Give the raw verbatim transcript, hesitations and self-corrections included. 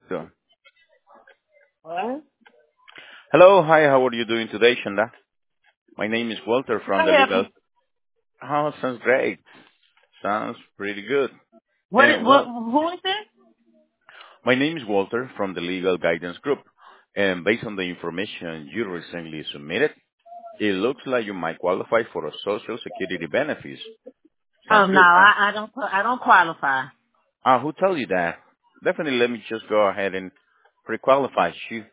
So, What? hello, hi, how are you doing today, Shanda? My name is Walter Can from I the help legal. you? Oh, sounds great. Sounds pretty good. What? And Is, what? well, Who is this? my name is Walter from the Legal Guidance Group. And based on the information you recently submitted, it looks like you might qualify for a Social Security benefits. Sounds Oh no, good, huh? I, I don't. I don't qualify. Ah, who told you that? Definitely let me just go ahead and pre-qualify you.